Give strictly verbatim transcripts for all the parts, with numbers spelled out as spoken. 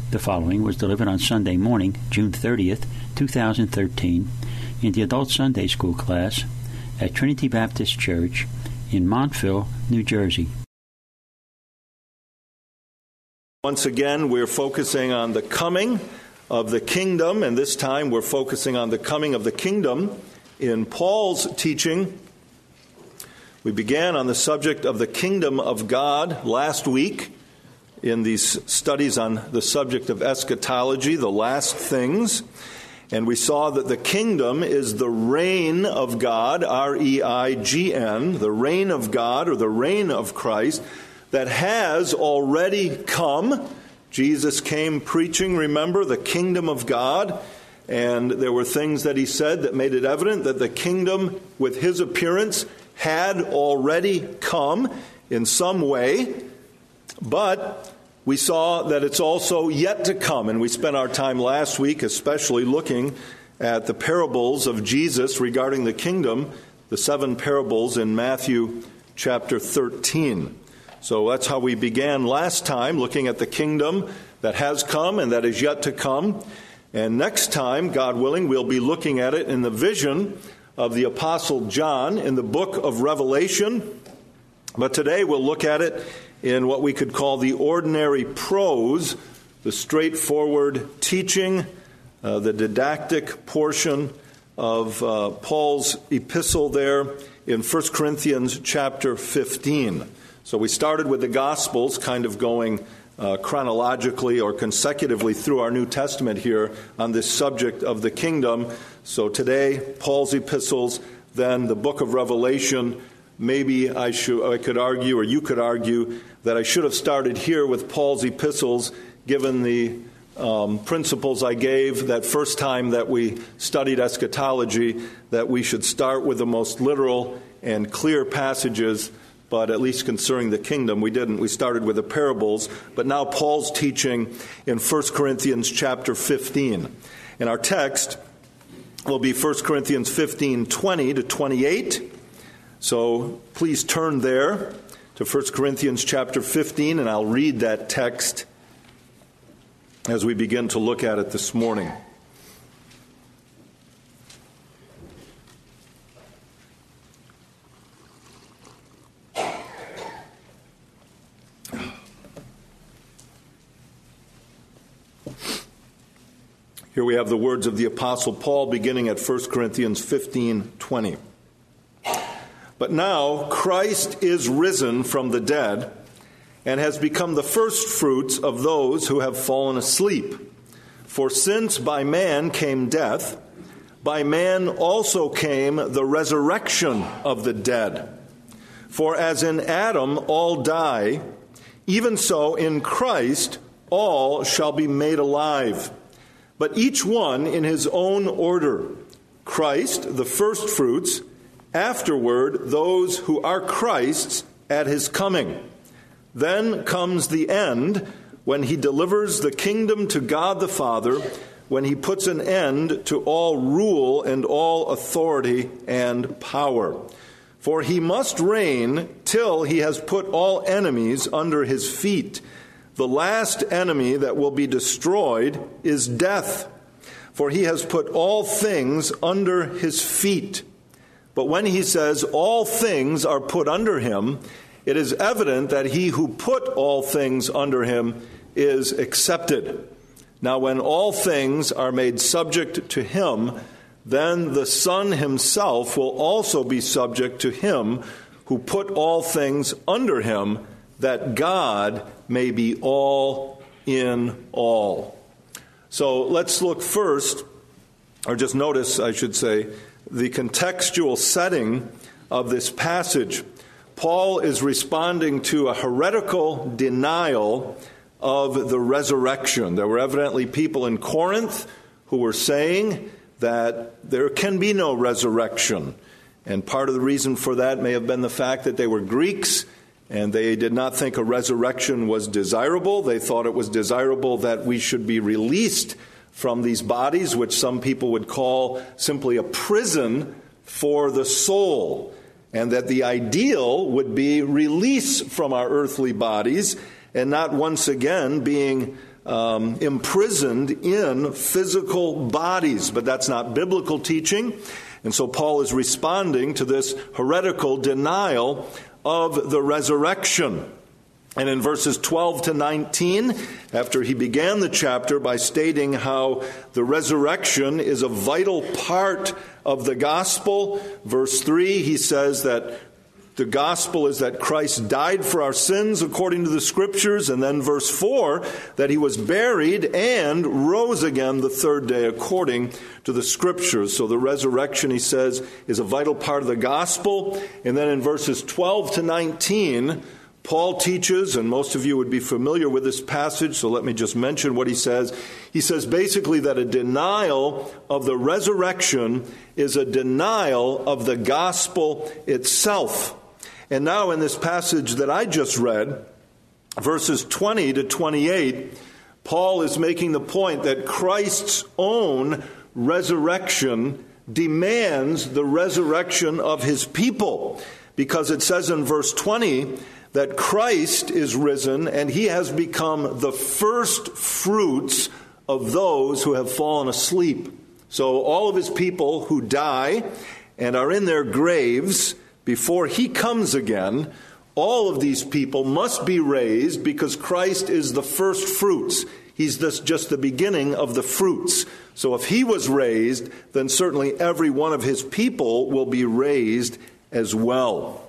The following was delivered on Sunday morning, June thirtieth, two thousand thirteen, in the Adult Sunday School class at Trinity Baptist Church in Montville, New Jersey. Once again, we're focusing on the coming of the kingdom, and this time we're focusing on the coming of the kingdom in Paul's teaching. We began on the subject of the kingdom of God last week in these studies on the subject of eschatology, the last things. And we saw that the kingdom is the reign of God, R E I G N, the reign of God or the reign of Christ that has already come. Jesus came preaching, remember, the kingdom of God. And there were things that he said that made it evident that the kingdom with his appearance had already come in some way. But we saw that it's also yet to come, and we spent our time last week especially looking at the parables of Jesus regarding the kingdom, the seven parables in Matthew chapter thirteen. So that's how we began last time, looking at the kingdom that has come and that is yet to come. And next time, God willing, we'll be looking at it in the vision of the Apostle John in the book of Revelation. But today we'll look at it in what we could call the ordinary prose, the straightforward teaching, uh, the didactic portion of uh, Paul's epistle there in First Corinthians chapter fifteen. So we started with the Gospels, kind of going uh, chronologically or consecutively through our New Testament here on this subject of the kingdom. So today, Paul's epistles, then the book of Revelation. Maybe I should, I could argue, or you could argue, that I should have started here with Paul's epistles, given the um, principles I gave that first time that we studied eschatology, that we should start with the most literal and clear passages, but at least concerning the kingdom, we didn't. We started with the parables, but now Paul's teaching in First Corinthians chapter fifteen. And our text will be First Corinthians fifteen, twenty to twenty-eight. So please turn there to First Corinthians chapter fifteen, and I'll read that text as we begin to look at it this morning. Here we have the words of the Apostle Paul beginning at First Corinthians fifteen, twenty. But now Christ is risen from the dead and has become the first fruits of those who have fallen asleep. For since by man came death, by man also came the resurrection of the dead. For as in Adam all die, even so in Christ all shall be made alive, but each one in his own order. Christ, the first fruits, afterward, those who are Christ's at his coming. Then comes the end, when he delivers the kingdom to God the Father, when he puts an end to all rule and all authority and power. For he must reign till he has put all enemies under his feet. The last enemy that will be destroyed is death, for he has put all things under his feet. But when he says all things are put under him, it is evident that he who put all things under him is accepted. Now when all things are made subject to him, then the Son himself will also be subject to him who put all things under him, that God may be all in all. So let's look first, or just notice, I should say, the contextual setting of this passage. Paul is responding to a heretical denial of the resurrection. There were evidently people in Corinth who were saying that there can be no resurrection. And part of the reason for that may have been the fact that they were Greeks and they did not think a resurrection was desirable. They thought it was desirable that we should be released from these bodies, which some people would call simply a prison for the soul, and that the ideal would be release from our earthly bodies and not once again being um, imprisoned in physical bodies. But that's not biblical teaching. And so Paul is responding to this heretical denial of the resurrection. And in verses twelve to nineteen, after he began the chapter by stating how the resurrection is a vital part of the gospel, verse three, he says that the gospel is that Christ died for our sins according to the Scriptures, and then verse four, that he was buried and rose again the third day according to the Scriptures. So the resurrection, he says, is a vital part of the gospel. And then in verses twelve to nineteen, Paul teaches, and most of you would be familiar with this passage, so let me just mention what he says. He says basically that a denial of the resurrection is a denial of the gospel itself. And now in this passage that I just read, verses twenty to twenty-eight, Paul is making the point that Christ's own resurrection demands the resurrection of his people. Because it says in verse twenty that Christ is risen and he has become the first fruits of those who have fallen asleep. So all of his people who die and are in their graves before he comes again, all of these people must be raised because Christ is the first fruits. He's this, just the beginning of the fruits. So if he was raised, then certainly every one of his people will be raised as well.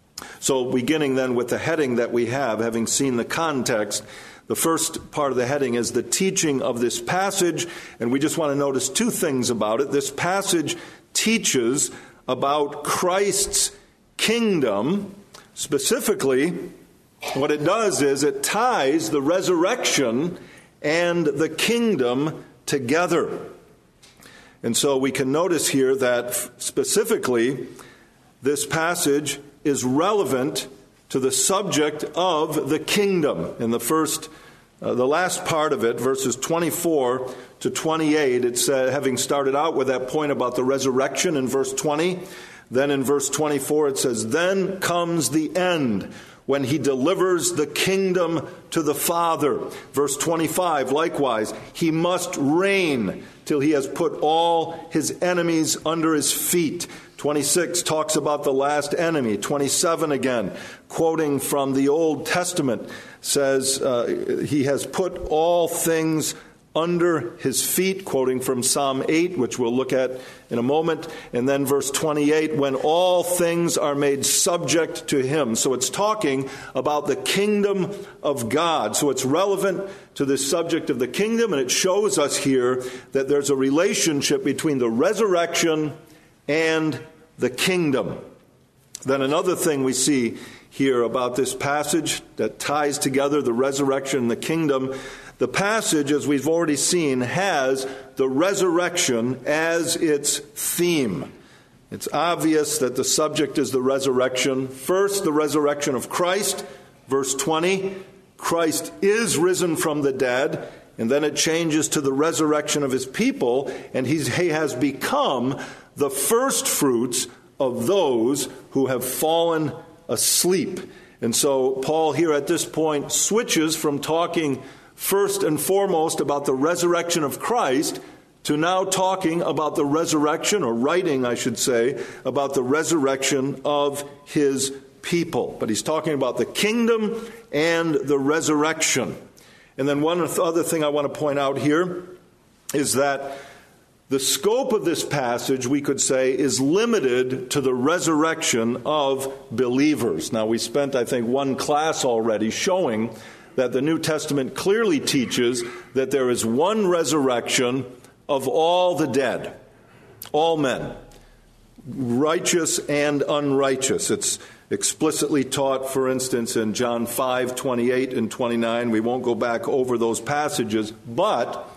So beginning then with the heading that we have, having seen the context, the first part of the heading is the teaching of this passage, and we just want to notice two things about it. This passage teaches about Christ's kingdom. Specifically, what it does is it ties the resurrection and the kingdom together. And so we can notice here that specifically this passage is relevant to the subject of the kingdom. In the first, uh, the last part of it, verses twenty-four to twenty-eight, it's uh, having started out with that point about the resurrection in verse twenty. Then in verse twenty-four it says, "Then comes the end, when he delivers the kingdom to the Father." Verse twenty-five, likewise, he must reign till he has put all his enemies under his feet. twenty-six talks about the last enemy. twenty-seven again, quoting from the Old Testament, says uh, he has put all things under his feet, quoting from Psalm eight, which we'll look at in a moment. And then verse twenty-eight, when all things are made subject to him. So it's talking about the kingdom of God. So it's relevant to this subject of the kingdom, and it shows us here that there's a relationship between the resurrection and the kingdom. Then another thing we see here about this passage that ties together the resurrection and the kingdom, the passage, as we've already seen, has the resurrection as its theme. It's obvious that the subject is the resurrection. First, the resurrection of Christ. Verse twenty, Christ is risen from the dead. And then it changes to the resurrection of his people, and he's, he has become the first fruits of those who have fallen asleep. And so Paul here at this point switches from talking first and foremost about the resurrection of Christ to now talking about the resurrection, or writing, I should say, about the resurrection of his people. But he's talking about the kingdom and the resurrection. And then one other thing I want to point out here is that the scope of this passage, we could say, is limited to the resurrection of believers. Now, we spent, I think, one class already showing that the New Testament clearly teaches that there is one resurrection of all the dead, all men, righteous and unrighteous. It's explicitly taught, for instance, in John five, twenty-eight and twenty-nine. We won't go back over those passages, but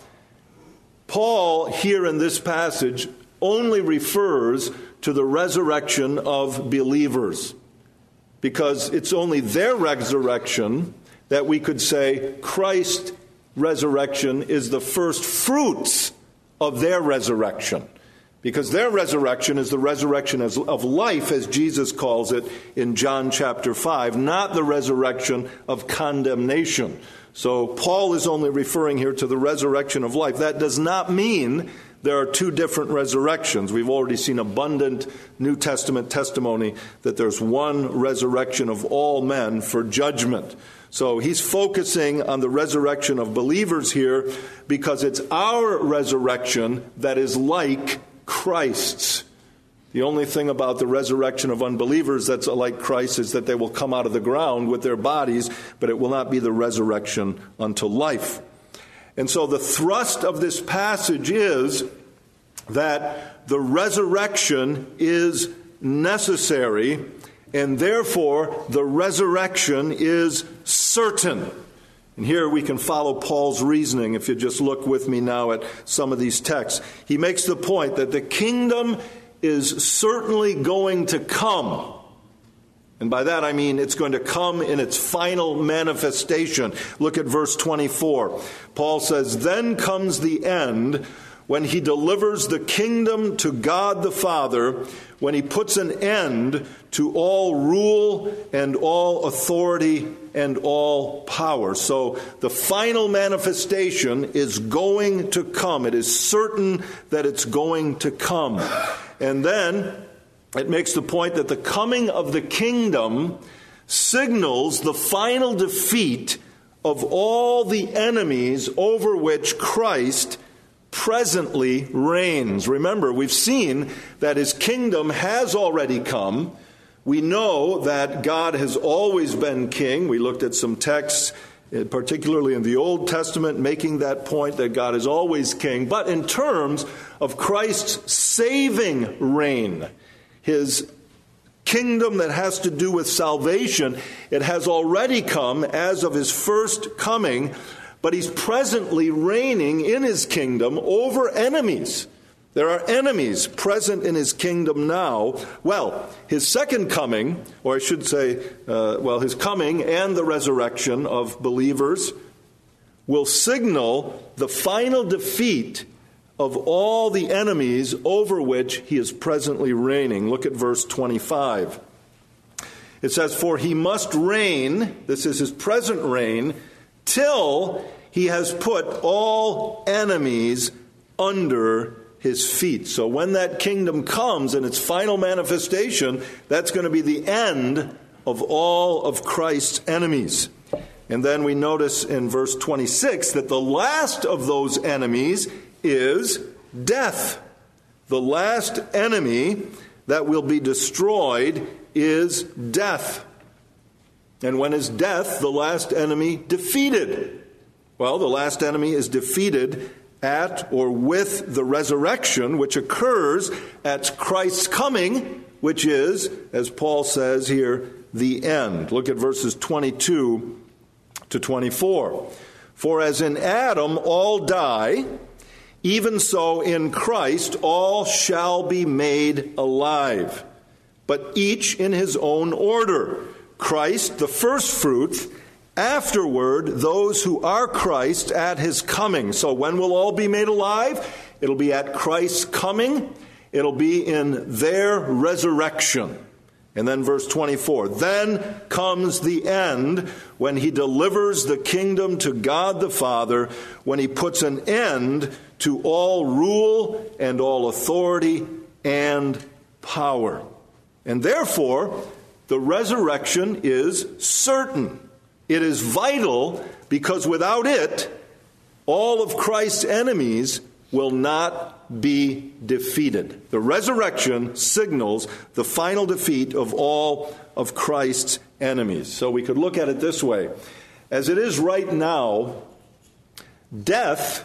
Paul here in this passage only refers to the resurrection of believers, because it's only their resurrection that we could say Christ's resurrection is the first fruits of their resurrection. Because their resurrection is the resurrection of life, as Jesus calls it in John chapter five, not the resurrection of condemnation. So Paul is only referring here to the resurrection of life. That does not mean there are two different resurrections. We've already seen abundant New Testament testimony that there's one resurrection of all men for judgment. So he's focusing on the resurrection of believers here because it's our resurrection that is like Christ's. The only thing about the resurrection of unbelievers that's like Christ is that they will come out of the ground with their bodies, but it will not be the resurrection unto life. And so the thrust of this passage is that the resurrection is necessary, and therefore the resurrection is certain. And here we can follow Paul's reasoning if you just look with me now at some of these texts. He makes the point that the kingdom is certainly going to come. And by that I mean it's going to come in its final manifestation. Look at verse twenty-four. Paul says, "Then comes the end, when he delivers the kingdom to God the Father, when he puts an end to all rule and all authority and all power." So the final manifestation is going to come. It is certain that it's going to come. And then it makes the point that the coming of the kingdom signals the final defeat of all the enemies over which Christ presently reigns. Remember, we've seen that his kingdom has already come. We know that God has always been king. We looked at some texts, particularly in the Old Testament, making that point that God is always king. But in terms of Christ's saving reign, his kingdom that has to do with salvation, it has already come as of his first coming, but he's presently reigning in his kingdom over enemies. There are enemies present in his kingdom now. Well, his second coming, or I should say, uh, well, his coming and the resurrection of believers will signal the final defeat of all the enemies over which he is presently reigning. Look at verse twenty-five. It says, "For he must reign," this is his present reign, "till he has put all enemies under his feet." So when that kingdom comes in its final manifestation, that's going to be the end of all of Christ's enemies. And then we notice in verse twenty-six that the last of those enemies is death. The last enemy that will be destroyed is death. And when is death, the last enemy, defeated? Well, the last enemy is defeated at or with the resurrection, which occurs at Christ's coming, which is, as Paul says here, the end. Look at verses twenty-two to twenty-four. "For as in Adam all die, even so in Christ all shall be made alive, but each in his own order. Christ the firstfruits, afterward those who are Christ at his coming." So when will all be made alive? It'll be at Christ's coming. It'll be in their resurrection. And then verse twenty-four, "Then comes the end, when he delivers the kingdom to God the Father, when he puts an end to all rule and all authority and power." And therefore, the resurrection is certain. It is vital because without it, all of Christ's enemies will not be defeated. The resurrection signals the final defeat of all of Christ's enemies. So we could look at it this way. As it is right now, death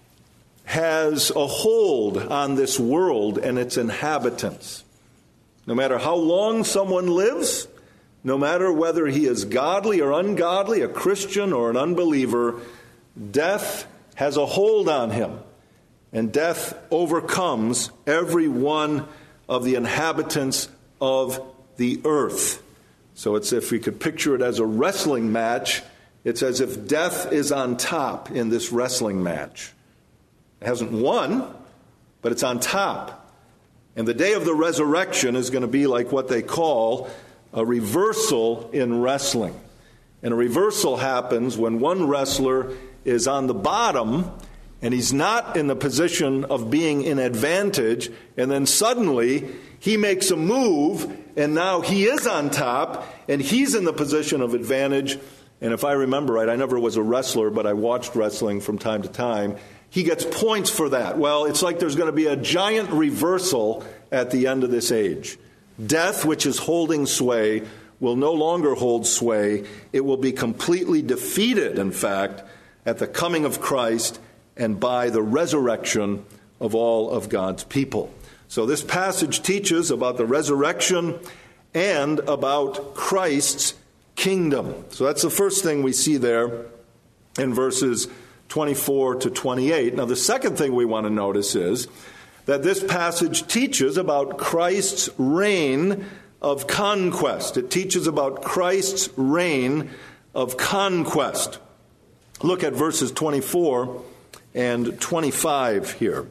has a hold on this world and its inhabitants. No matter how long someone lives, no matter whether he is godly or ungodly, a Christian or an unbeliever, death has a hold on him. And death overcomes every one of the inhabitants of the earth. So it's, if we could picture it as a wrestling match, it's as if death is on top in this wrestling match. It hasn't won, but it's on top. And the day of the resurrection is going to be like what they call a reversal in wrestling. And a reversal happens when one wrestler is on the bottom and he's not in the position of being in advantage, and then suddenly he makes a move and now he is on top and he's in the position of advantage. And if I remember right, I never was a wrestler, but I watched wrestling from time to time. He gets points for that. Well, it's like there's going to be a giant reversal at the end of this age. Death, which is holding sway, will no longer hold sway. It will be completely defeated, in fact, at the coming of Christ and by the resurrection of all of God's people. So this passage teaches about the resurrection and about Christ's kingdom. So that's the first thing we see there in verses twenty-four to twenty-eight. Now, the second thing we want to notice is that this passage teaches about Christ's reign of conquest. It teaches about Christ's reign of conquest. Look at verses twenty-four and twenty-five here.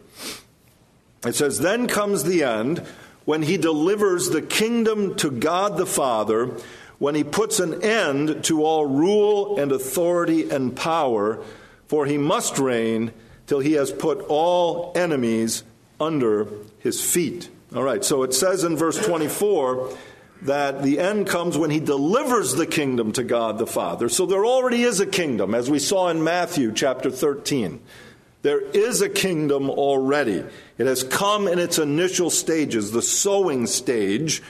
It says, "Then comes the end, when he delivers the kingdom to God the Father, when he puts an end to all rule and authority and power, for he must reign till he has put all enemies under his feet." All right, so it says in verse twenty-four that the end comes when he delivers the kingdom to God the Father. So there already is a kingdom, as we saw in Matthew chapter thirteen. There is a kingdom already. It has come in its initial stages, the sowing stage,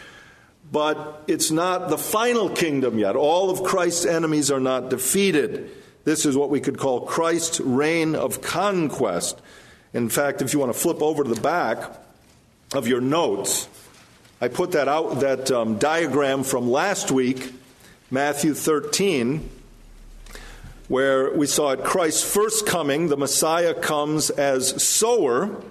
but it's not the final kingdom yet. All of Christ's enemies are not defeated. This is what we could call Christ's reign of conquest. In fact, if you want to flip over to the back of your notes, I put that out, that um, diagram from last week, Matthew thirteen, where we saw at Christ's first coming, the Messiah comes as sower,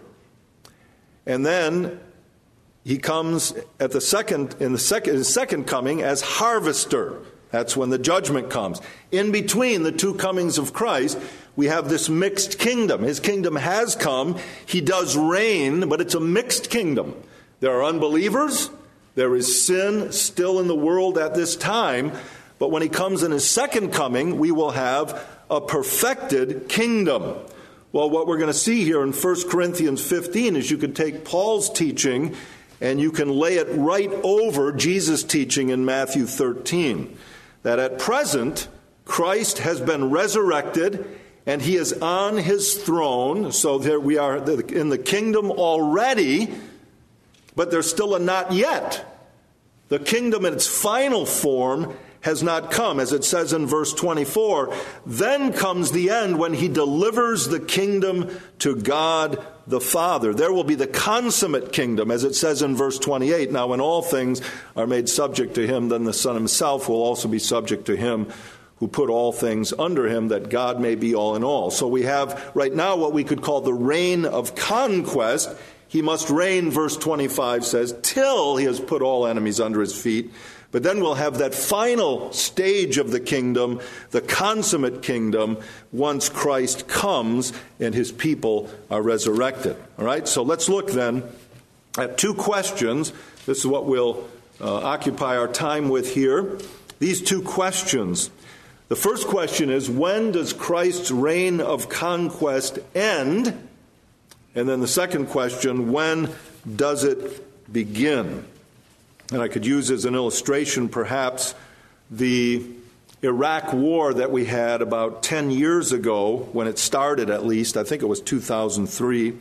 and then he comes at the second in the second his second coming as harvester. That's when the judgment comes. In between the two comings of Christ, we have this mixed kingdom. His kingdom has come. He does reign, but it's a mixed kingdom. There are unbelievers. There is sin still in the world at this time. But when he comes in his second coming, we will have a perfected kingdom. Well, what we're going to see here in First Corinthians fifteen is you can take Paul's teaching and you can lay it right over Jesus' teaching in Matthew thirteen. That at present, Christ has been resurrected and he is on his throne. So there we are in the kingdom already, but there's still a not yet. The kingdom in its final form has not come, as it says in verse twenty-four. Then comes the end when he delivers the kingdom to God the Father. There will be the consummate kingdom, as it says in verse twenty-eight. Now, when all things are made subject to him, then the Son himself will also be subject to him who put all things under him, that God may be all in all. So we have right now what we could call the reign of conquest. He must reign, verse twenty-five says, till he has put all enemies under his feet. But then we'll have that final stage of the kingdom, the consummate kingdom, once Christ comes and his people are resurrected. All right, so let's look then at two questions. This is what we'll uh, occupy our time with here. These two questions. The first question is, when does Christ's reign of conquest end? And then the second question, when does it begin? And I could use as an illustration perhaps the Iraq war that we had about ten years ago, when it started at least. I think it was two thousand three.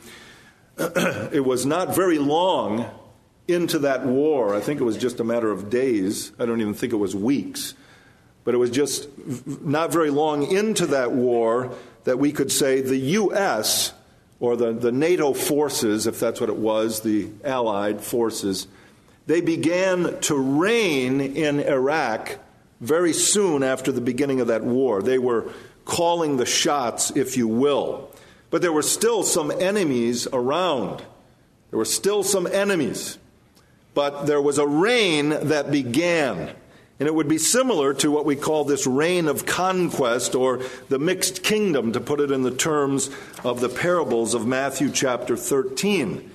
It was not very long into that war. I think it was just a matter of days. I don't even think it was weeks. But it was just not very long into that war that we could say the U S or the, the NATO forces, if that's what it was, the Allied forces, they began to reign in Iraq very soon after the beginning of that war. They were calling the shots, if you will. But there were still some enemies around. There were still some enemies. But there was a reign that began. And it would be similar to what we call this reign of conquest, or the mixed kingdom, to put it in the terms of the parables of Matthew chapter thirteen.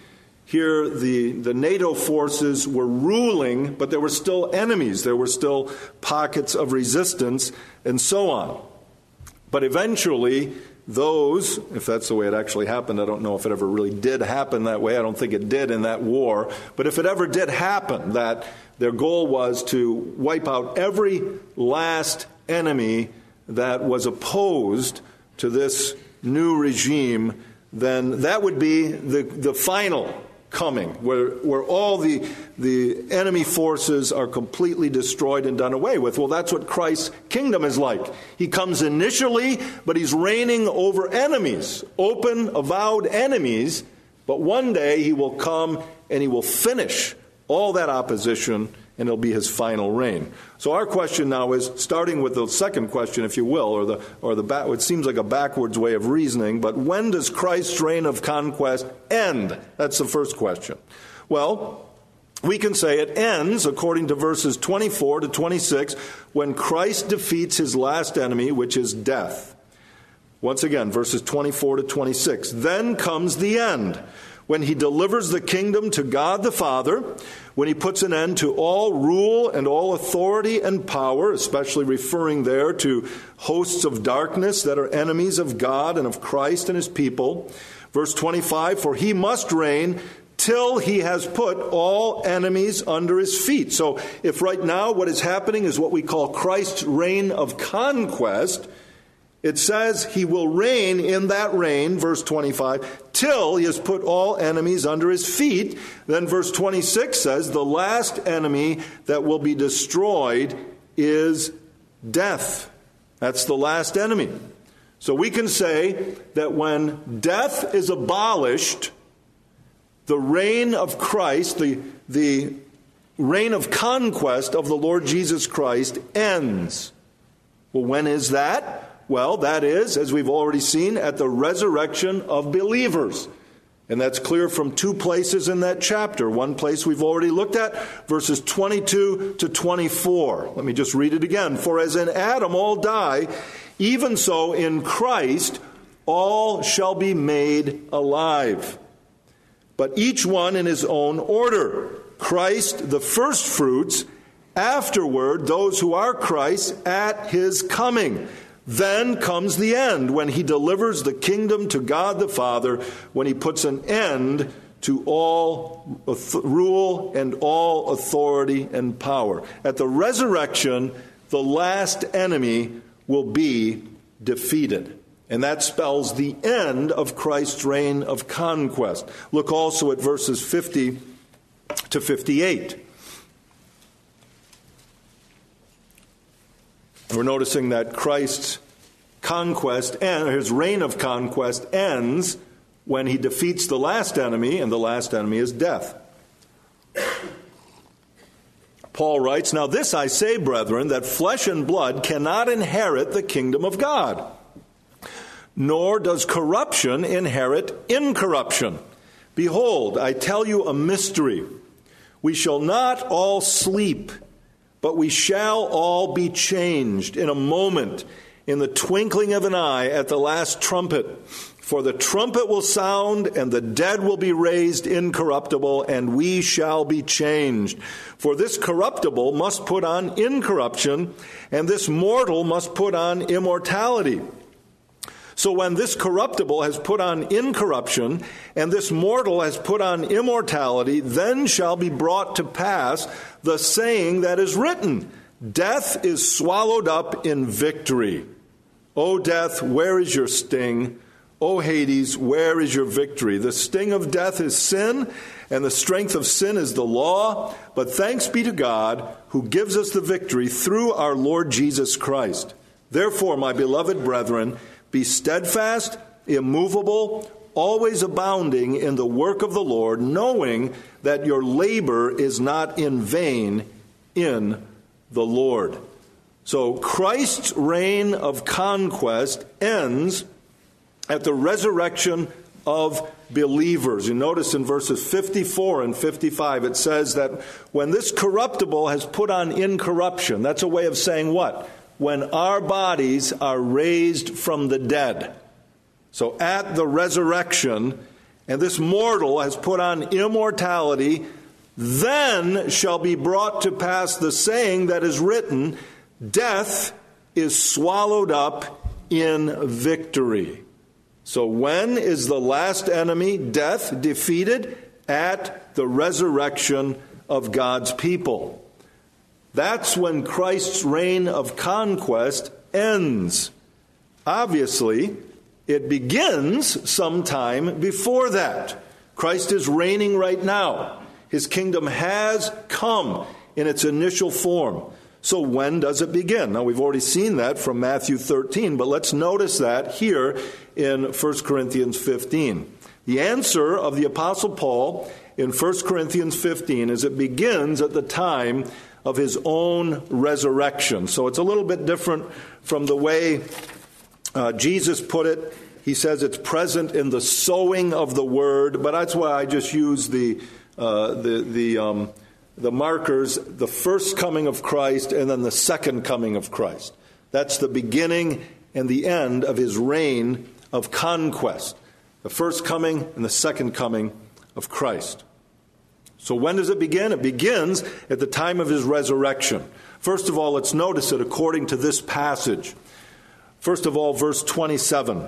Here, the, the NATO forces were ruling, but there were still enemies. There were still pockets of resistance, and so on. But eventually, those, if that's the way it actually happened, I don't know if it ever really did happen that way. I don't think it did in that war. But if it ever did happen, that their goal was to wipe out every last enemy that was opposed to this new regime, then that would be the, the final coming, where, where all the, the enemy forces are completely destroyed and done away with. Well, that's what Christ's kingdom is like. He comes initially, but he's reigning over enemies, open, avowed enemies, but one day he will come and he will finish all that opposition, and it'll be his final reign. So our question now is, starting with the second question, if you will, or the or the back, it seems like a backwards way of reasoning, but when does Christ's reign of conquest end? That's the first question. Well, we can say it ends, according to verses twenty-four to twenty-six, when Christ defeats his last enemy, which is death. Once again, verses twenty-four to twenty-six. Then comes the end, when he delivers the kingdom to God the Father, when he puts an end to all rule and all authority and power, especially referring there to hosts of darkness that are enemies of God and of Christ and his people. Verse twenty-five, for he must reign till he has put all enemies under his feet. So if right now what is happening is what we call Christ's reign of conquest, it says he will reign in that reign, verse twenty-five, till he has put all enemies under his feet. Then verse twenty-six says the last enemy that will be destroyed is death. That's the last enemy. So we can say that when death is abolished, the reign of Christ, the, the reign of conquest of the Lord Jesus Christ ends. Well, when is that? Well, that is, as we've already seen, at the resurrection of believers. And that's clear from two places in that chapter. One place we've already looked at, verses twenty-two to twenty-four. Let me just read it again. For as in Adam all die, even so in Christ all shall be made alive. But each one in his own order. Christ the firstfruits, afterward those who are Christ at his coming. Then comes the end, when he delivers the kingdom to God the Father, when he puts an end to all rule and all authority and power. At the resurrection, the last enemy will be defeated. And that spells the end of Christ's reign of conquest. Look also at verses fifty to fifty-eight. We're noticing that Christ's conquest and his reign of conquest ends when he defeats the last enemy, and the last enemy is death. Paul writes, now this I say, brethren, that flesh and blood cannot inherit the kingdom of God, nor does corruption inherit incorruption. Behold, I tell you a mystery. We shall not all sleep, but we shall all be changed in a moment, in the twinkling of an eye, at the last trumpet. For the trumpet will sound, and the dead will be raised incorruptible, and we shall be changed. For this corruptible must put on incorruption, and this mortal must put on immortality. So when this corruptible has put on incorruption, and this mortal has put on immortality, then shall be brought to pass the saying that is written, death is swallowed up in victory. O death, where is your sting? O Hades, where is your victory? The sting of death is sin, and the strength of sin is the law. But thanks be to God, who gives us the victory through our Lord Jesus Christ. Therefore, my beloved brethren, be steadfast, immovable, always abounding in the work of the Lord, knowing that your labor is not in vain in the Lord. So Christ's reign of conquest ends at the resurrection of believers. You notice in verses fifty-four and fifty-five, it says that when this corruptible has put on incorruption, that's a way of saying what? When our bodies are raised from the dead. So at the resurrection, and this mortal has put on immortality, then shall be brought to pass the saying that is written, death is swallowed up in victory. So when is the last enemy, death, defeated? At the resurrection of God's people. That's when Christ's reign of conquest ends. Obviously, it begins sometime before that. Christ is reigning right now. His kingdom has come in its initial form. So when does it begin? Now, we've already seen that from Matthew thirteen, but let's notice that here in First Corinthians fifteen. The answer of the Apostle Paul in First Corinthians fifteen is it begins at the time of his own resurrection. So it's a little bit different from the way uh, Jesus put it. He says it's present in the sowing of the word, but that's why I just use the uh, the the um, the markers, the first coming of Christ and then the second coming of Christ. That's the beginning and the end of his reign of conquest. The first coming and the second coming of Christ. So when does it begin? It begins at the time of his resurrection. First of all, let's notice it according to this passage. First of all, verse twenty-seven.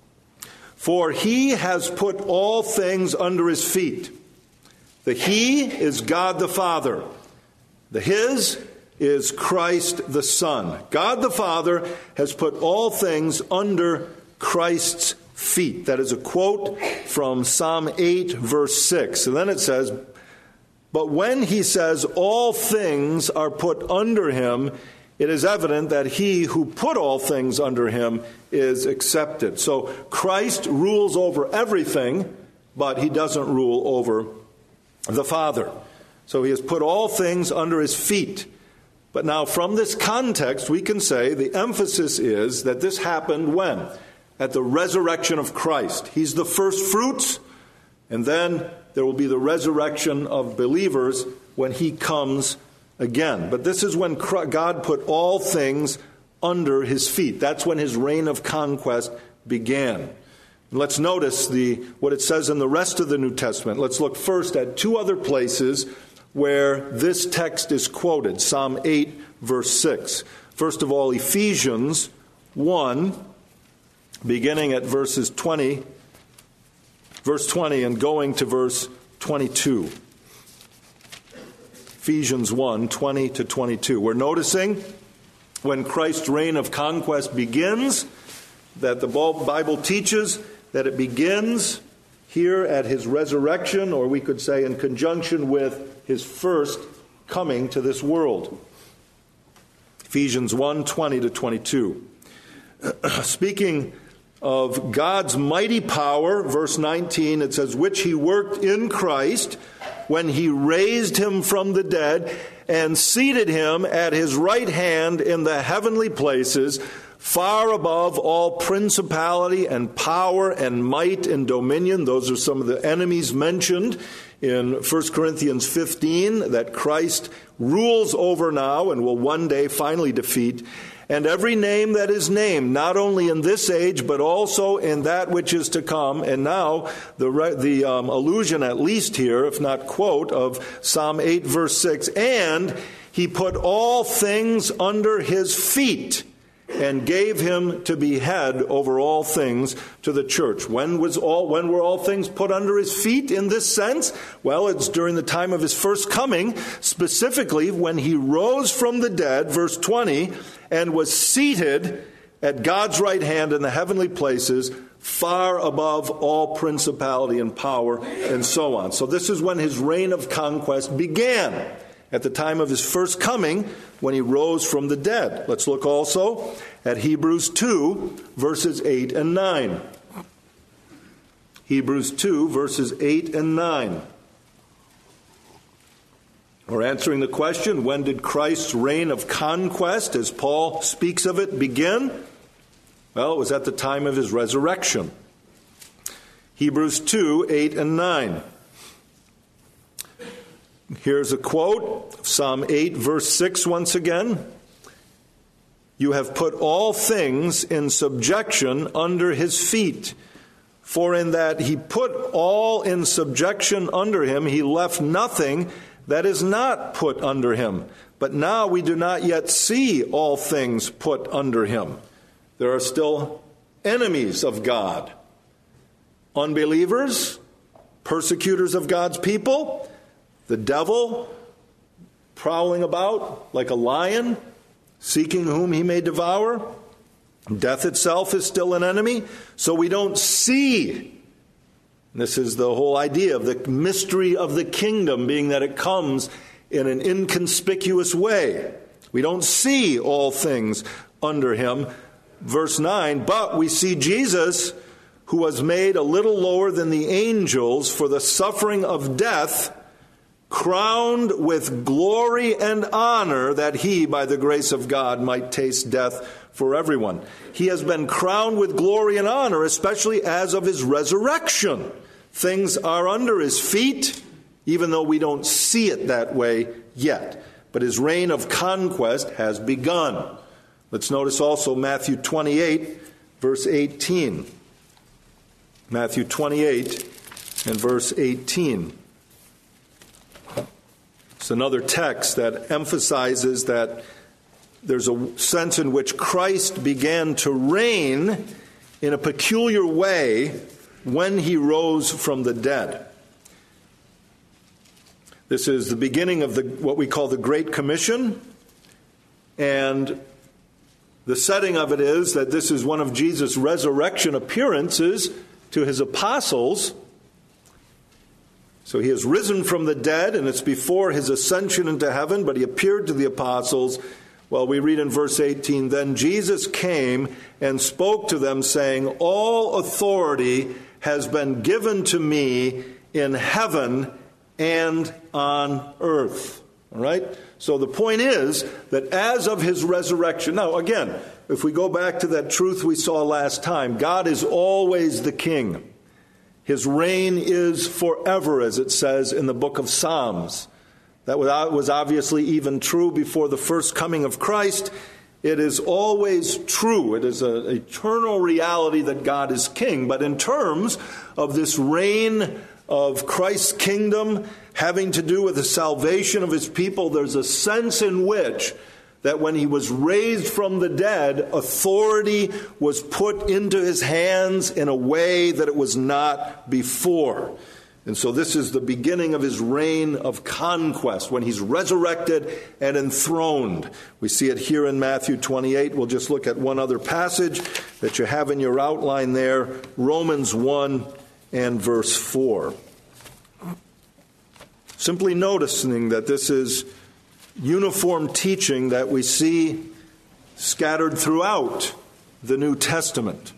For he has put all things under his feet. The he is God the Father. The his is Christ the Son. God the Father has put all things under Christ's feet. That is a quote from Psalm eight, verse six. And then it says, but when he says all things are put under him, it is evident that he who put all things under him is accepted. So Christ rules over everything, but he doesn't rule over the Father. So he has put all things under his feet. But now from this context, we can say the emphasis is that this happened when? At the resurrection of Christ. He's the first fruits, and then there will be the resurrection of believers when he comes again. But this is when God put all things under his feet. That's when his reign of conquest began. Let's notice the what it says in the rest of the New Testament. Let's look first at two other places where this text is quoted. Psalm eight, verse six. First of all, Ephesians one, beginning at verses twenty, verse twenty and going to verse twenty-two. Ephesians one, twenty to twenty-two. We're noticing when Christ's reign of conquest begins, that the Bible teaches that it begins here at his resurrection, or we could say in conjunction with his first coming to this world. Ephesians one, twenty to twenty-two. Speaking of God's mighty power, verse nineteen, it says, which he worked in Christ when he raised him from the dead and seated him at his right hand in the heavenly places, far above all principality and power and might and dominion. Those are some of the enemies mentioned in First Corinthians fifteen that Christ rules over now and will one day finally defeat. And every name that is named, not only in this age, but also in that which is to come. And now the the um, allusion, at least here, if not quote, of Psalm eight, verse six. And he put all things under his feet and gave him to be head over all things to the church. When was all? When were all things put under his feet in this sense? Well, it's during the time of his first coming, specifically when he rose from the dead, verse twenty, and was seated at God's right hand in the heavenly places, far above all principality and power, and so on. So this is when his reign of conquest began, at the time of his first coming, when he rose from the dead. Let's look also at Hebrews two, verses eight and nine. Hebrews two, verses eight and nine. We're answering the question, when did Christ's reign of conquest, as Paul speaks of it, begin? Well, it was at the time of his resurrection. Hebrews two, eight and nine. Here's a quote, Psalm eight, verse six once again. You have put all things in subjection under his feet. For in that he put all in subjection under him, he left nothing that is not put under him. But now we do not yet see all things put under him. There are still enemies of God, unbelievers, persecutors of God's people, the devil prowling about like a lion, seeking whom he may devour. Death itself is still an enemy, so we don't see. This is the whole idea of the mystery of the kingdom, being that it comes in an inconspicuous way. We don't see all things under him. Verse nine, but we see Jesus, who was made a little lower than the angels for the suffering of death, crowned with glory and honor, that he, by the grace of God, might taste death for everyone. He has been crowned with glory and honor, especially as of his resurrection. Things are under his feet, even though we don't see it that way yet. But his reign of conquest has begun. Let's notice also Matthew twenty-eight, verse eighteen. Matthew twenty-eight and verse eighteen. It's another text that emphasizes that there's a sense in which Christ began to reign in a peculiar way when he rose from the dead. This is the beginning of the what we call the Great Commission, and the setting of it is that this is one of Jesus' resurrection appearances to his apostles. So he has risen from the dead, and it's before his ascension into heaven, but he appeared to the apostles. Well, we read in verse eighteen, then Jesus came and spoke to them, saying, all authority has been given to me in heaven and on earth. All right? So the point is that as of his resurrection, now again, if we go back to that truth we saw last time, God is always the king. His reign is forever, as it says in the book of Psalms. That was obviously even true before the first coming of Christ. It is always true. It is an eternal reality that God is king. But in terms of this reign of Christ's kingdom having to do with the salvation of his people, there's a sense in which that when he was raised from the dead, authority was put into his hands in a way that it was not before. And so this is the beginning of his reign of conquest, when he's resurrected and enthroned. We see it here in Matthew twenty-eight. We'll just look at one other passage that you have in your outline there, Romans one and verse four. Simply noticing that this is uniform teaching that we see scattered throughout the New Testament.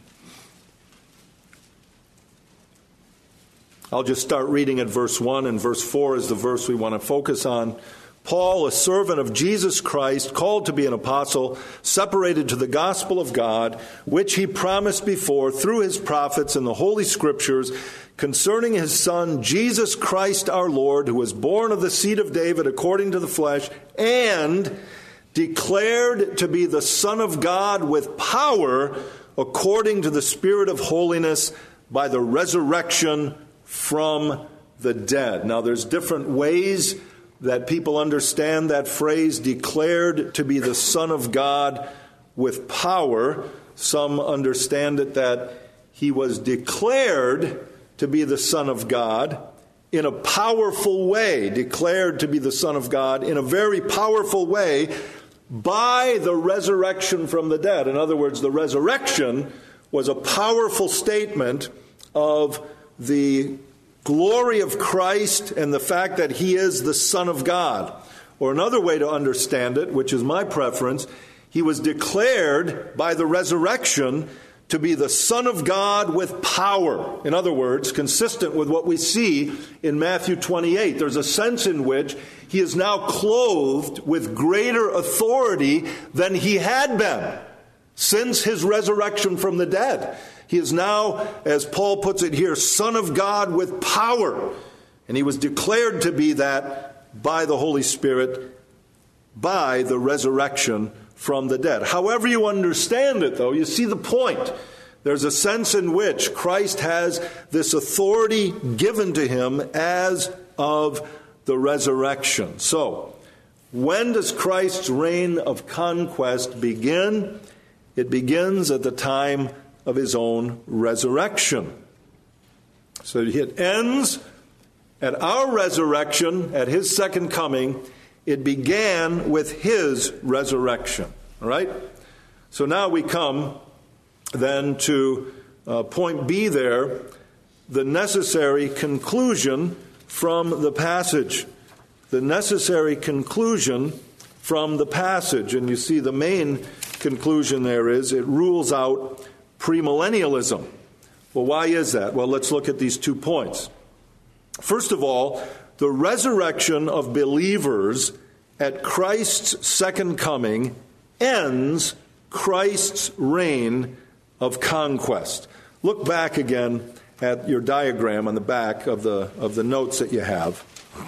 I'll just start reading at verse one, and verse four is the verse we want to focus on. Paul, a servant of Jesus Christ, called to be an apostle, separated to the gospel of God, which he promised before through his prophets in the Holy Scriptures, concerning his Son, Jesus Christ our Lord, who was born of the seed of David according to the flesh, and declared to be the Son of God with power according to the Spirit of holiness by the resurrection from the dead. Now, there's different ways that people understand that phrase, declared to be the Son of God with power. Some understand it that he was declared to be the Son of God in a powerful way, declared to be the Son of God in a very powerful way by the resurrection from the dead. In other words, the resurrection was a powerful statement of the glory of Christ and the fact that he is the Son of God. Or another way to understand it, which is my preference, he was declared by the resurrection to be the Son of God with power. In other words, consistent with what we see in Matthew twenty-eight. There's a sense in which he is now clothed with greater authority than he had been since his resurrection from the dead. He is now, as Paul puts it here, Son of God with power. And he was declared to be that by the Holy Spirit, by the resurrection from the dead. However you understand it, though, you see the point There's a sense in which Christ has this authority given to him as of the resurrection. So, when does Christ's reign of conquest begin? It begins at the time of his own resurrection. So it ends at our resurrection, at his second coming. It began with his resurrection. All right? So now we come then to uh, point B there, the necessary conclusion from the passage. The necessary conclusion from the passage. And you see the main conclusion there is it rules out premillennialism. Well, why is that? Well, let's look at these two points. First of all, the resurrection of believers at Christ's second coming ends Christ's reign of conquest. Look back again at your diagram on the back of the of the notes that you have.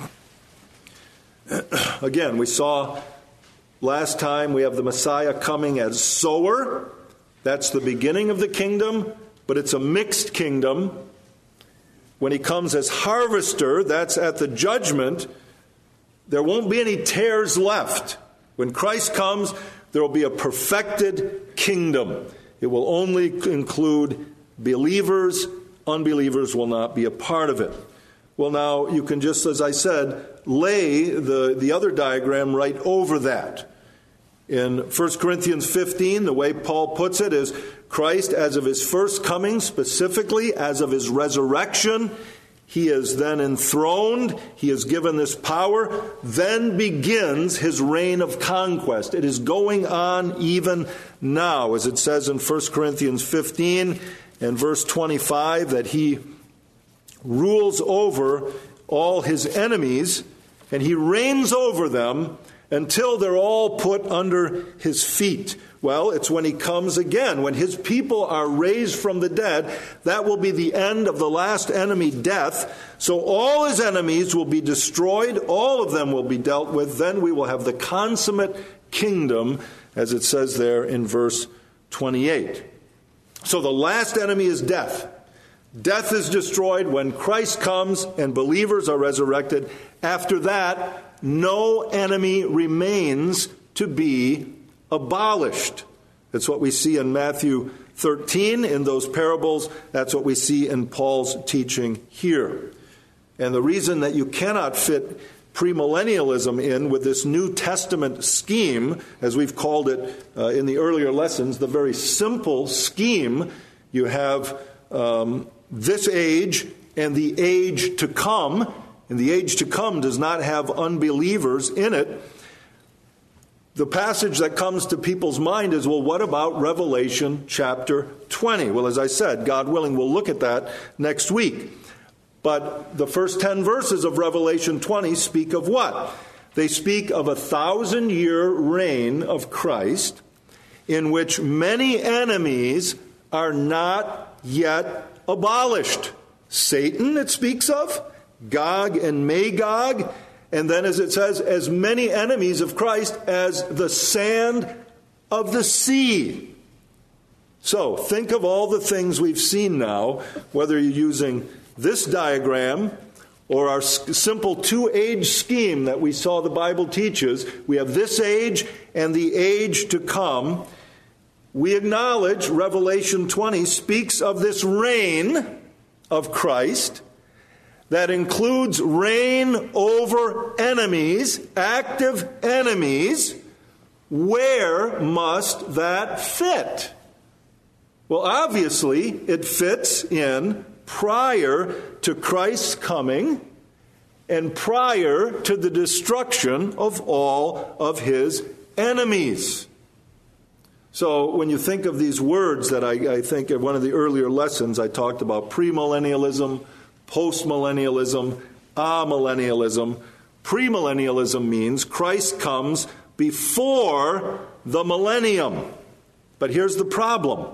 Again, we saw last time we have the Messiah coming as sower. That's the beginning of the kingdom, but it's a mixed kingdom. When he comes as harvester, that's at the judgment. There won't be any tares left. When Christ comes, there will be a perfected kingdom. It will only include believers. Unbelievers will not be a part of it. Well, now, you can just, as I said, lay the, the other diagram right over that. In First Corinthians fifteen, the way Paul puts it is Christ, as of his first coming, specifically as of his resurrection, he is then enthroned, he is given this power, then begins his reign of conquest. It is going on even now, as it says in First Corinthians fifteen and verse twenty-five, that he rules over all his enemies, and he reigns over them until they're all put under his feet. Well, it's when he comes again, when his people are raised from the dead, that will be the end of the last enemy, death. So all his enemies will be destroyed, all of them will be dealt with, then we will have the consummate kingdom, as it says there in verse twenty-eight. So the last enemy is death. Death is destroyed when Christ comes and believers are resurrected. After that, no enemy remains to be abolished. That's what we see in Matthew thirteen in those parables. That's what we see in Paul's teaching here. And the reason that you cannot fit premillennialism in with this New Testament scheme, as we've called it uh, in the earlier lessons, the very simple scheme, you have um, this age and the age to come, and the age to come does not have unbelievers in it. The passage that comes to people's mind is, well, what about Revelation chapter twenty? Well, as I said, God willing, we'll look at that next week. But the first ten verses of Revelation twenty speak of what? They speak of a thousand-year reign of Christ in which many enemies are not yet abolished. Satan, it speaks of, Gog and Magog, and then, as it says, as many enemies of Christ as the sand of the sea. So, think of all the things we've seen now, whether you're using this diagram or our simple two-age scheme that we saw the Bible teaches. We have this age and the age to come. We acknowledge Revelation twenty speaks of this reign of Christ that includes reign over enemies, active enemies. Where must that fit? Well, obviously, it fits in prior to Christ's coming and prior to the destruction of all of his enemies. So when you think of these words that I, I think in one of the earlier lessons I talked about, premillennialism, postmillennialism, amillennialism. Premillennialism means Christ comes before the millennium. But here's the problem.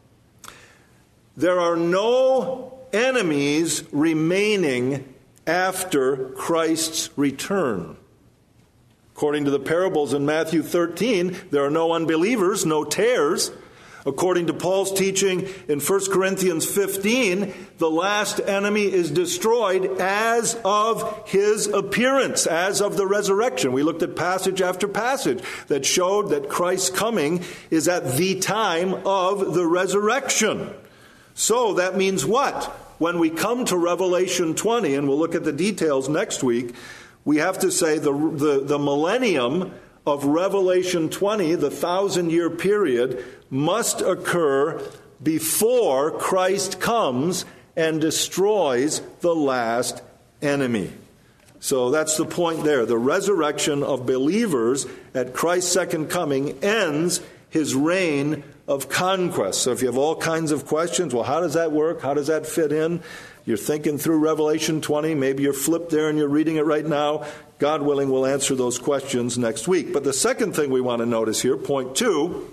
There are no enemies remaining after Christ's return. According to the parables in Matthew thirteen, there are no unbelievers, no tares. According to Paul's teaching in First Corinthians fifteen, the last enemy is destroyed as of his appearance, as of the resurrection. We looked at passage after passage that showed that Christ's coming is at the time of the resurrection. So that means what? When we come to Revelation twenty, and we'll look at the details next week, we have to say the, the, the millennium of Revelation twenty, the thousand-year period, must occur before Christ comes and destroys the last enemy. So that's the point there. The resurrection of believers at Christ's second coming ends his reign of conquest. So if you have all kinds of questions, well, how does that work? How does that fit in? You're thinking through Revelation twenty. Maybe you're flipped there and you're reading it right now. God willing, we'll answer those questions next week. But the second thing we want to notice here, point two,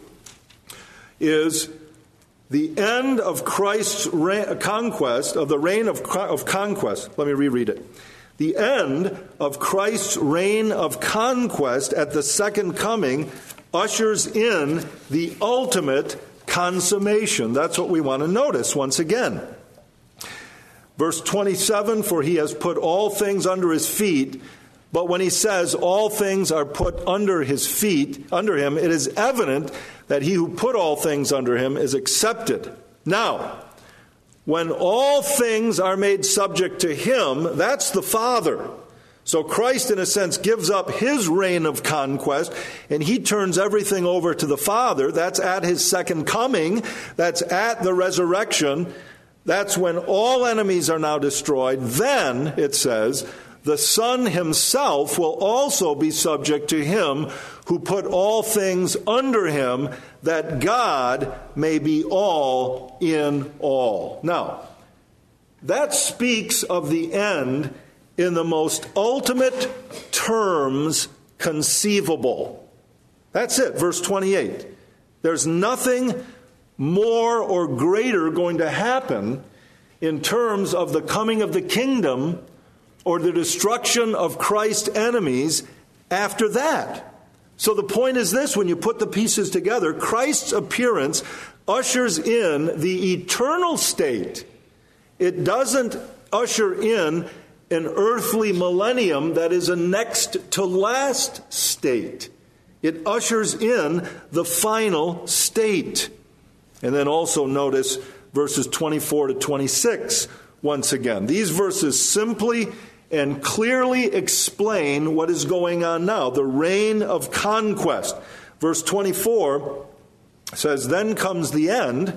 is the end of Christ's reign, conquest, of the reign of, of conquest. Let me reread it. The end of Christ's reign of conquest at the second coming ushers in the ultimate consummation. That's what we want to notice once again. Verse twenty-seven, for he has put all things under his feet. But when he says all things are put under his feet, under him, it is evident that he who put all things under him is accepted. Now, when all things are made subject to him, that's the Father. So Christ, in a sense, gives up his reign of conquest, and he turns everything over to the Father. That's at his second coming. That's at the resurrection. That's when all enemies are now destroyed. Then, it says, the Son himself will also be subject to him who put all things under him, that God may be all in all. Now, that speaks of the end in the most ultimate terms conceivable. That's it, verse twenty-eight. There's nothing more or greater going to happen in terms of the coming of the kingdom or the destruction of Christ's enemies after that. So the point is this, when you put the pieces together, Christ's appearance ushers in the eternal state. It doesn't usher in an earthly millennium that is a next to last state. It ushers in the final state. And then also notice verses twenty-four to twenty-six once again. These verses simply and clearly explain what is going on now, the reign of conquest. Verse twenty-four says, then comes the end,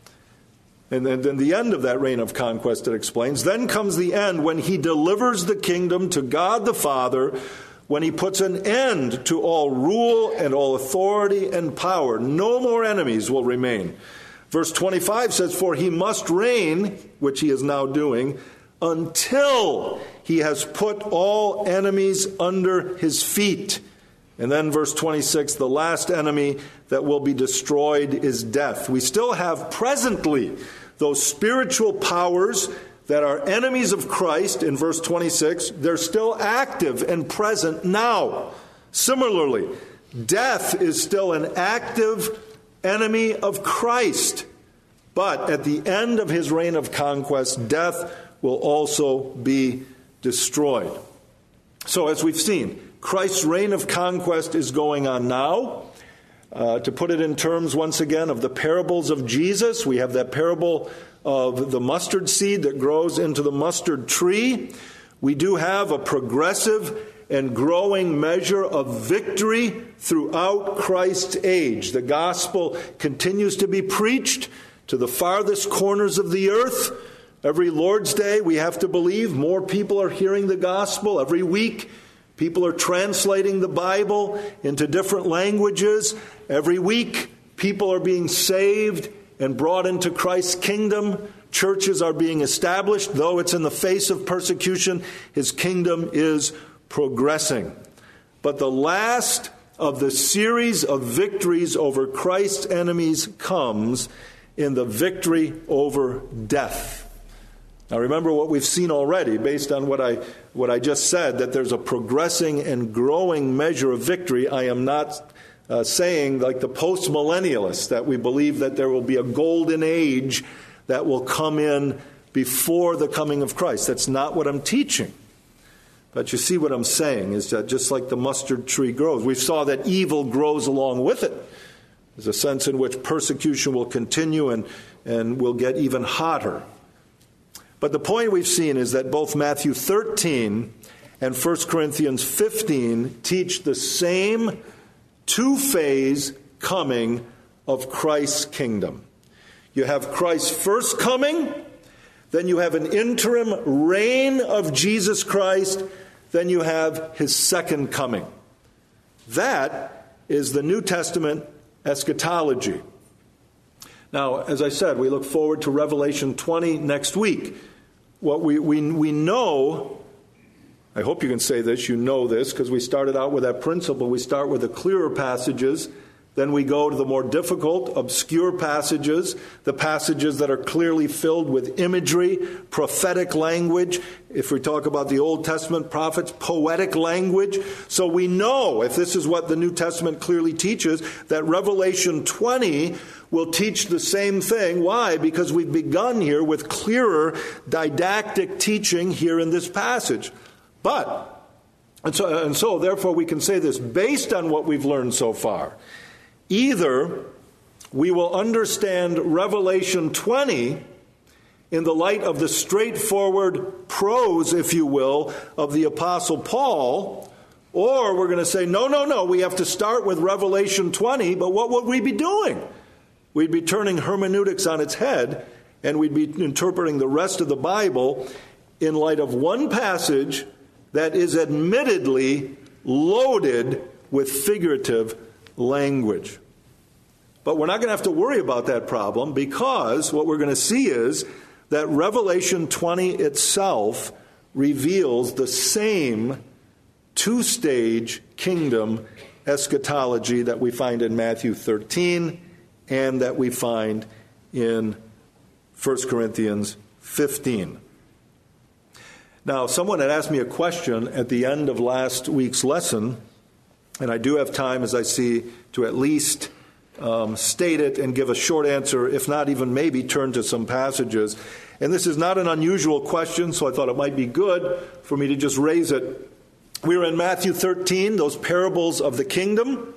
and then the end of that reign of conquest, it explains, then comes the end when he delivers the kingdom to God the Father, when he puts an end to all rule and all authority and power. No more enemies will remain. Verse twenty-five says, for he must reign, which he is now doing, until he has put all enemies under his feet. And then verse twenty-six, the last enemy that will be destroyed is death. We still have presently those spiritual powers that are enemies of Christ in verse twenty-six. They're still active and present now. Similarly, death is still an active enemy of Christ. But at the end of his reign of conquest, death will also be destroyed. So as we've seen, Christ's reign of conquest is going on now. Uh, to put it in terms, once again, of the parables of Jesus, we have that parable of the mustard seed that grows into the mustard tree. We do have a progressive and growing measure of victory throughout Christ's age. The gospel continues to be preached to the farthest corners of the earth. Every Lord's Day, we have to believe more people are hearing the gospel. Every week, people are translating the Bible into different languages. Every week, people are being saved and brought into Christ's kingdom. Churches are being established. Though it's in the face of persecution, his kingdom is progressing. But the last of the series of victories over Christ's enemies comes in the victory over death. Now remember what we've seen already, based on what I what I just said, that there's a progressing and growing measure of victory. I am not uh, saying, like the post-millennialists, that we believe that there will be a golden age that will come in before the coming of Christ. That's not what I'm teaching. But you see what I'm saying is that just like the mustard tree grows, we saw that evil grows along with it. There's a sense in which persecution will continue and, and will get even hotter. But the point we've seen is that both Matthew thirteen and First Corinthians fifteen teach the same two-phase coming of Christ's kingdom. You have Christ's first coming, then you have an interim reign of Jesus Christ, then you have his second coming. That is the New Testament eschatology. Now, as I said, we look forward to Revelation twenty next week. What we, we, we know, I hope you can say this, you know this, because we started out with that principle. We start with the clearer passages, then we go to the more difficult, obscure passages, the passages that are clearly filled with imagery, prophetic language. If we talk about the Old Testament prophets, poetic language. So we know, if this is what the New Testament clearly teaches, that Revelation twenty will teach the same thing. Why? Because we've begun here with clearer didactic teaching here in this passage. But, and so, and so therefore we can say this, based on what we've learned so far, either we will understand Revelation twenty in the light of the straightforward prose, if you will, of the Apostle Paul, or we're going to say, no, no, no, we have to start with Revelation twenty, but what would we be doing? We'd be turning hermeneutics on its head, and we'd be interpreting the rest of the Bible in light of one passage that is admittedly loaded with figurative language. But we're not going to have to worry about that problem, because what we're going to see is that Revelation twenty itself reveals the same two-stage kingdom eschatology that we find in Matthew thirteen and that we find in First Corinthians fifteen. Now, someone had asked me a question at the end of last week's lesson, and I do have time, as I see, to at least um, state it and give a short answer, if not even maybe turn to some passages. And this is not an unusual question, so I thought it might be good for me to just raise it. We were in Matthew thirteen, those parables of the kingdom.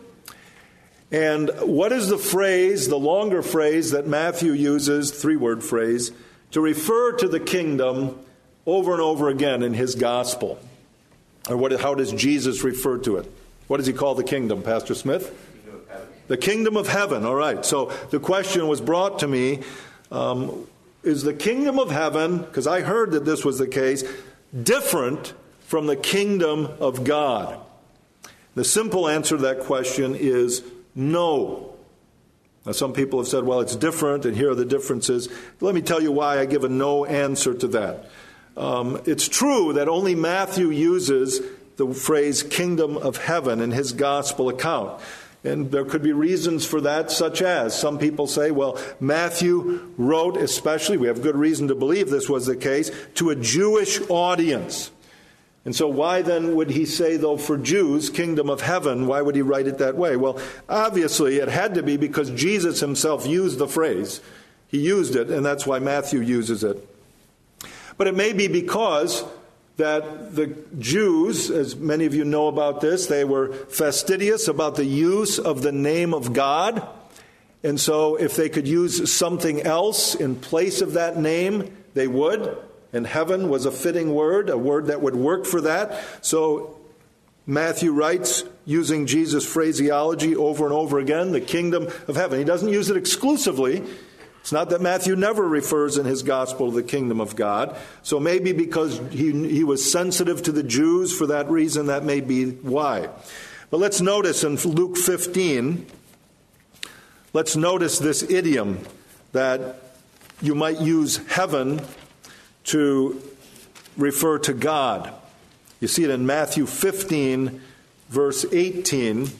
And what is the phrase, the longer phrase that Matthew uses, three-word phrase, to refer to the kingdom over and over again in his gospel? Or what? How does Jesus refer to it? What does he call the kingdom, Pastor Smith? The kingdom of heaven. All right. So the question was brought to me, um, is the kingdom of heaven, because I heard that this was the case, different from the kingdom of God? The simple answer to that question is no. Now, some people have said, well, it's different, and here are the differences. Let me tell you why I give a no answer to that. Um, it's true that only Matthew uses the phrase kingdom of heaven in his gospel account. And there could be reasons for that, such as some people say, well, Matthew wrote especially, we have good reason to believe this was the case, to a Jewish audience. And so why then would he say, though, for Jews, kingdom of heaven, why would he write it that way? Well, obviously it had to be because Jesus himself used the phrase. He used it, and that's why Matthew uses it. But it may be because that the Jews, as many of you know about this, they were fastidious about the use of the name of God. And so if they could use something else in place of that name, they would. And heaven was a fitting word, a word that would work for that. So Matthew writes, using Jesus' phraseology over and over again, the kingdom of heaven. He doesn't use it exclusively. It's not that Matthew never refers in his gospel to the kingdom of God. So maybe because he, he was sensitive to the Jews for that reason, that may be why. But let's notice in Luke fifteen, let's notice this idiom that you might use heaven to refer to God. You see it in Matthew fifteen, verse eighteen,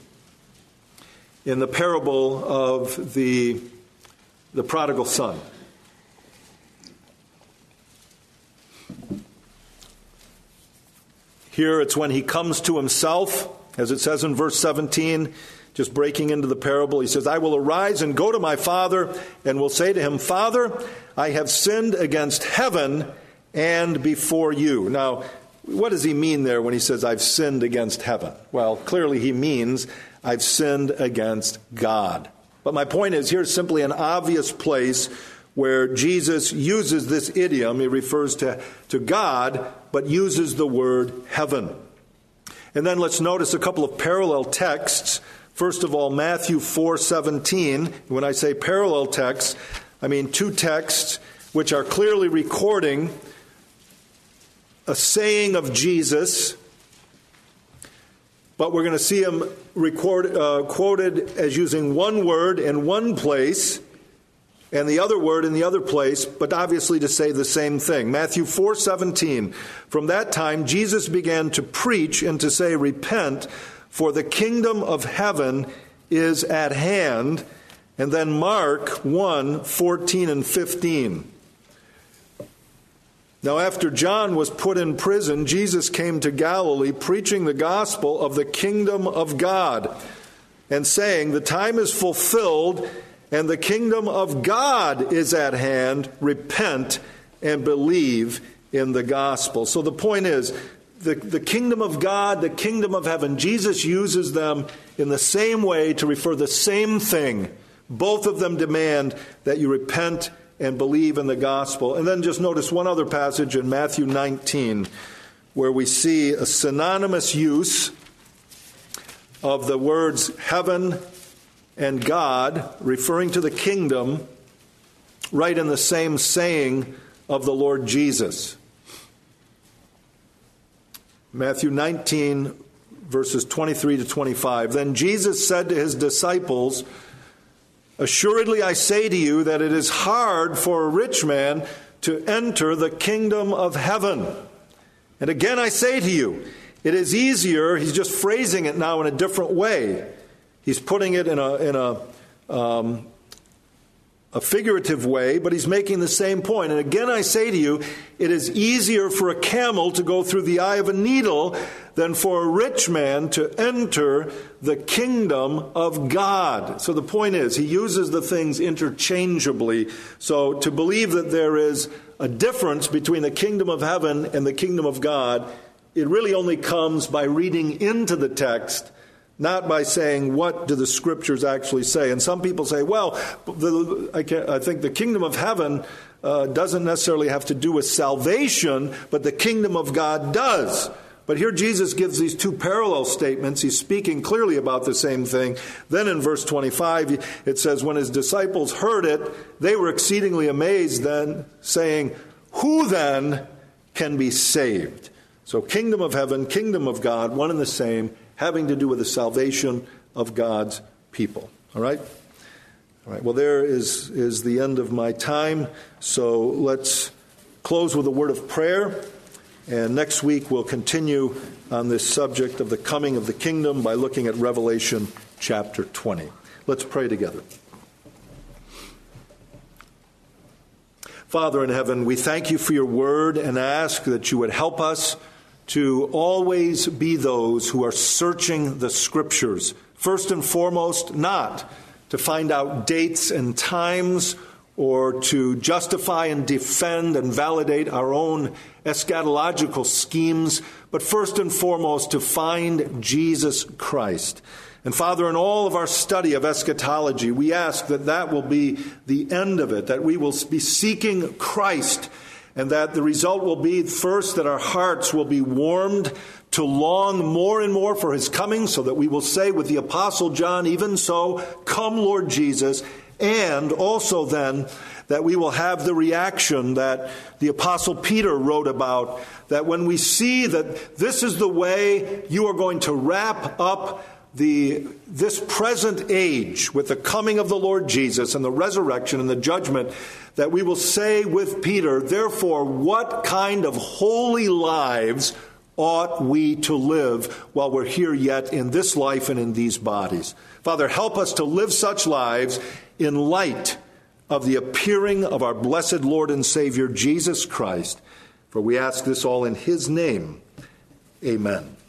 in the parable of the, the prodigal son. Here it's when he comes to himself, as it says in verse seventeen, just breaking into the parable. He says, I will arise and go to my father and will say to him, Father, I have sinned against heaven and before you. Now, what does he mean there when he says, I've sinned against heaven? Well, clearly he means I've sinned against God. But my point is, here's simply an obvious place where Jesus uses this idiom. He refers to, to God, but uses the word heaven. And then let's notice a couple of parallel texts. First of all, Matthew four seventeen. When I say parallel texts, I mean two texts which are clearly recording a saying of Jesus, but we're going to see him record, uh, quoted as using one word in one place and the other word in the other place, but obviously to say the same thing. Matthew four seventeen. From that time, Jesus began to preach and to say, Repent, for the kingdom of heaven is at hand. And then Mark one fourteen and fifteen. Now, after John was put in prison, Jesus came to Galilee, preaching the gospel of the kingdom of God, and saying, The time is fulfilled, and the kingdom of God is at hand. Repent and believe in the gospel. So the point is, the, the kingdom of God, the kingdom of heaven, Jesus uses them in the same way to refer the same thing. Both of them demand that you repent and believe in the gospel. And then just notice one other passage in Matthew nineteen, where we see a synonymous use of the words heaven and God, referring to the kingdom, right in the same saying of the Lord Jesus. Matthew nineteen, verses twenty-three to twenty-five. Then Jesus said to his disciples, Assuredly I say to you that it is hard for a rich man to enter the kingdom of heaven. And again I say to you, it is easier, he's just phrasing it now in a different way. He's putting it in a in a um, a figurative way, but he's making the same point. And again I say to you, it is easier for a camel to go through the eye of a needle than for a rich man to enter the kingdom of God. So the point is, he uses the things interchangeably. So to believe that there is a difference between the kingdom of heaven and the kingdom of God, it really only comes by reading into the text, not by saying, what do the scriptures actually say? And some people say, well, the, I, can't, I think the kingdom of heaven uh, doesn't necessarily have to do with salvation, but the kingdom of God does. But here Jesus gives these two parallel statements. He's speaking clearly about the same thing. Then in verse twenty-five, it says, when his disciples heard it, they were exceedingly amazed then, saying, who then can be saved? So kingdom of heaven, kingdom of God, one and the same, having to do with the salvation of God's people. All right? All right. Well, there is, is the end of my time. So let's close with a word of prayer. And next week we'll continue on this subject of the coming of the kingdom by looking at Revelation chapter twenty. Let's pray together. Father in heaven, we thank you for your word and ask that you would help us to always be those who are searching the scriptures. First and foremost, not to find out dates and times or to justify and defend and validate our own eschatological schemes, but first and foremost to find Jesus Christ. And Father, in all of our study of eschatology, we ask that that will be the end of it, that we will be seeking Christ, and that the result will be, first, that our hearts will be warmed to long more and more for his coming, so that we will say with the Apostle John, even so, come Lord Jesus, and also then that we will have the reaction that the Apostle Peter wrote about, that when we see that this is the way you are going to wrap up the this present age with the coming of the Lord Jesus and the resurrection and the judgment, that we will say with Peter, therefore, what kind of holy lives ought we to live while we're here yet in this life and in these bodies? Father, help us to live such lives in light of the appearing of our blessed Lord and Savior, Jesus Christ. For we ask this all in his name. Amen.